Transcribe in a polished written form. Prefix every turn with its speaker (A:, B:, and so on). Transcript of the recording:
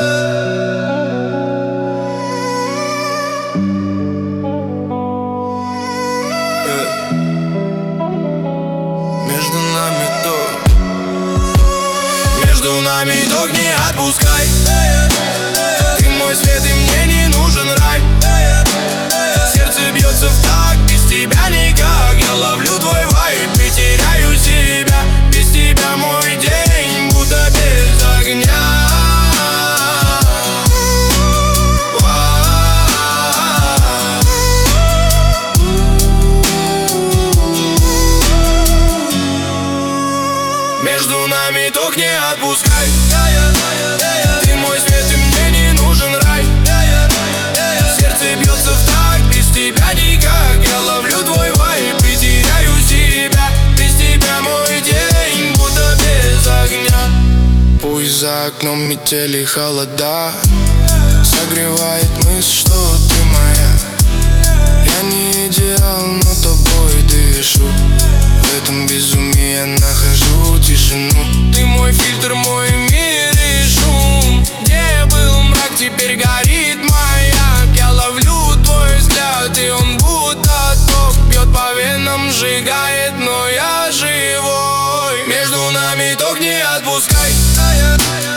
A: Между нами ток не отпускай. Ты мой свет, и мне не нужен рай. Сердце бьется в такт, без тебя никак. Я ловлю твой вайб и теряю себя. Без тебя мой день будто без огня. Между нами ток не отпускай. Ты мой свет, и мне не нужен рай. Сердце бьется в такт, без тебя никак. Я ловлю твой вайб и теряю себя. Без тебя мой день будто без огня.
B: Пусть за окном метели холода, согревает мысль, что ты моя. Я не идеал, но тобой дышу. В этом безумии я нахожу тишину.
A: Ты мой фильтр, мой мир и шум. Где был мрак, теперь горит маяк. Я ловлю твой взгляд, и он будто ток. Бьет по венам, сжигает, но я живой. Между нами ток не отпускай.